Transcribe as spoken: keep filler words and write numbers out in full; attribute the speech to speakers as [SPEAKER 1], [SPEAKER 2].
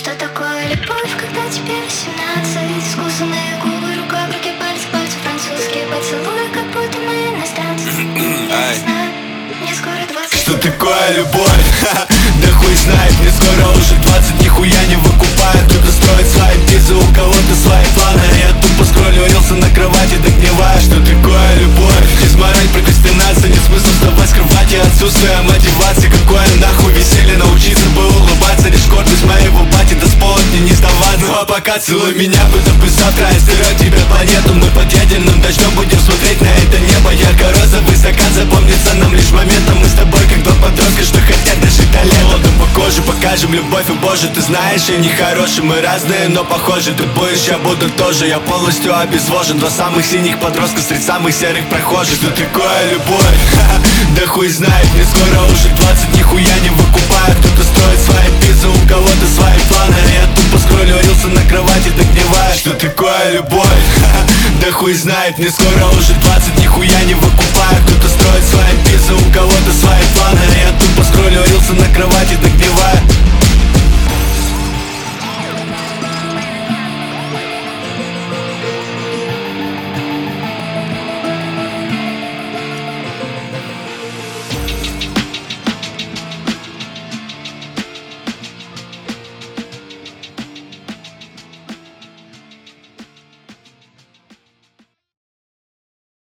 [SPEAKER 1] Что такое любовь, когда тебе восемнадцать? Искусанные губы, рука в руке, пальцы, пальцы, французские поцелуи, как будто мы иностранцы. Я не знаю, мне скоро двадцать.
[SPEAKER 2] Что такое любовь? Да хуй знает, мне скоро уже двадцать, нихуя не выкупаю. Кто-то строит свои пиццы, у кого-то свои планы. Я тупо скроллю рилсы на кровати, догниваю. Что такое любовь? Изморать, прокрастинация, нет смысла вставать с кровати. Отсутствие мотивации, какое нахуй веселье. Научиться бы улыбаться, лишь гордость моего бати. Да с пола мне не сдаваться. Ну а пока целуй меня, будто бы завтра я стерю тебе планету. Мы под ядерным дождем будем смотреть на это небо. Ярко розовый закат запомнится нам лишь моментом. Мы с тобой как два подростка, что хотят дожить до лета. Молодым по коже покажем любовь, и боже, ты знаешь, я не хороший. Мы разные, но похожи. Ты будешь, я буду тоже. Я полностью обезвожен. Два самых синих подростка среди самых серых прохожих. Что такое любовь? Да хуй знает, мне скоро уже двадцать, нихуя не выкупаю. Кто-то строит свои пиццы, у кого-то свои планы. Я тупо скроллю рилсы на кровати, догниваю. Что такое любовь? Да хуй знает, мне скоро уже двадцать, нихуя не